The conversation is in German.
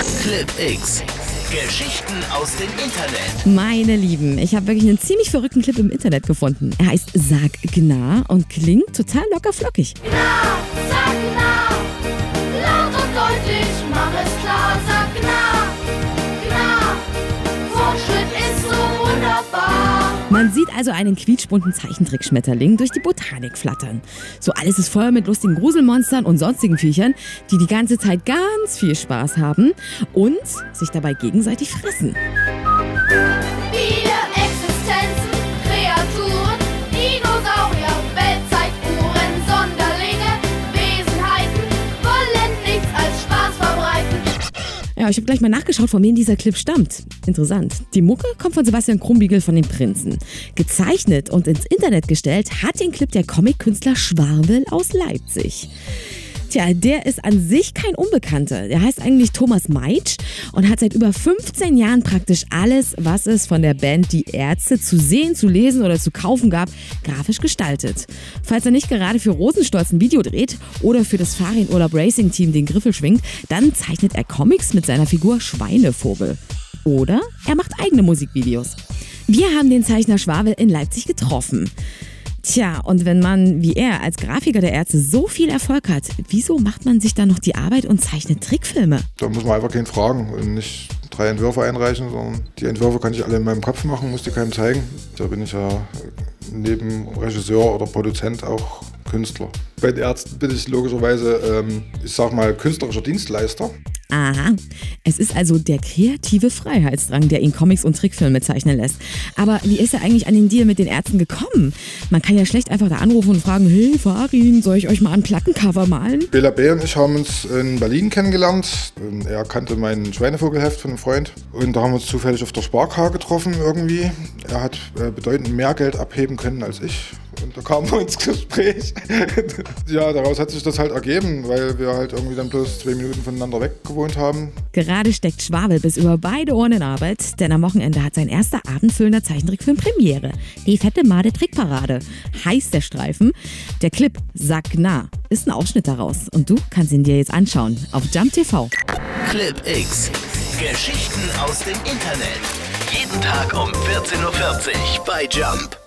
Clip X. Geschichten aus dem Internet. Meine Lieben, ich habe wirklich einen ziemlich verrückten Clip im Internet gefunden. Er heißt Sag Gna und klingt total locker flockig. Gna, sag Gna, laut und deutlich, mach es klar, sag Gna, Gna, Fortschritt ist so wunderbar. Man sieht also einen quietschbunten Zeichentrickschmetterling durch die Botanik flattern. So alles ist voll mit lustigen Gruselmonstern und sonstigen Viechern, die die ganze Zeit ganz viel Spaß haben und sich dabei gegenseitig fressen. Viele Existenzen, Kreaturen, Dinosaurier, Weltzeituhren, Sonderlinge, Wesenheiten, wollen nichts als Spaß verbreiten. Ja, ich habe gleich mal nachgeschaut, von wem dieser Clip stammt. Interessant. Die Mucke kommt von Sebastian Krumbiegel von den Prinzen. Gezeichnet und ins Internet gestellt hat den Clip der Comic-Künstler Schwarwel aus Leipzig. Tja, der ist an sich kein Unbekannter. Der heißt eigentlich Thomas Meitsch und hat seit über 15 Jahren praktisch alles, was es von der Band Die Ärzte zu sehen, zu lesen oder zu kaufen gab, grafisch gestaltet. Falls er nicht gerade für Rosenstolz ein Video dreht oder für das Fahrradurlaub Racing Team den Griffel schwingt, dann zeichnet er Comics mit seiner Figur Schweinevogel. Oder er macht eigene Musikvideos. Wir haben den Zeichner Schwarwel in Leipzig getroffen. Tja, und wenn man, wie er, als Grafiker der Ärzte so viel Erfolg hat, wieso macht man sich dann noch die Arbeit und zeichnet Trickfilme? Da muss man einfach keinen fragen und nicht 3 Entwürfe einreichen, sondern die Entwürfe kann ich alle in meinem Kopf machen, muss die keinem zeigen. Da bin ich ja neben Regisseur oder Produzent auch Künstler. Bei den Ärzten bin ich logischerweise, ich sag mal, künstlerischer Dienstleister. Aha, es ist also der kreative Freiheitsdrang, der ihn Comics und Trickfilme zeichnen lässt. Aber wie ist er eigentlich an den Deal mit den Ärzten gekommen? Man kann ja schlecht einfach da anrufen und fragen, hey Farin, soll ich euch mal ein Plattencover malen? Bela B. und ich haben uns in Berlin kennengelernt. Er kannte mein Schweinevogelheft von einem Freund. Und da haben wir uns zufällig auf der Sparkasse getroffen irgendwie. Er hat bedeutend mehr Geld abheben können als ich. Und da kamen wir ins Gespräch. Ja, daraus hat sich das halt ergeben, weil wir halt irgendwie dann bloß 2 Minuten voneinander weg gewohnt haben. Gerade steckt Schwabel bis über beide Ohren in Arbeit, denn am Wochenende hat sein erster abendfüllender Zeichentrickfilm Premiere. Die fette Made Trickparade. Heißt der Streifen. Der Clip Sag Gna ist ein Ausschnitt daraus und du kannst ihn dir jetzt anschauen auf Jump TV. Clip X. Geschichten aus dem Internet. Jeden Tag um 14:40 Uhr bei Jump.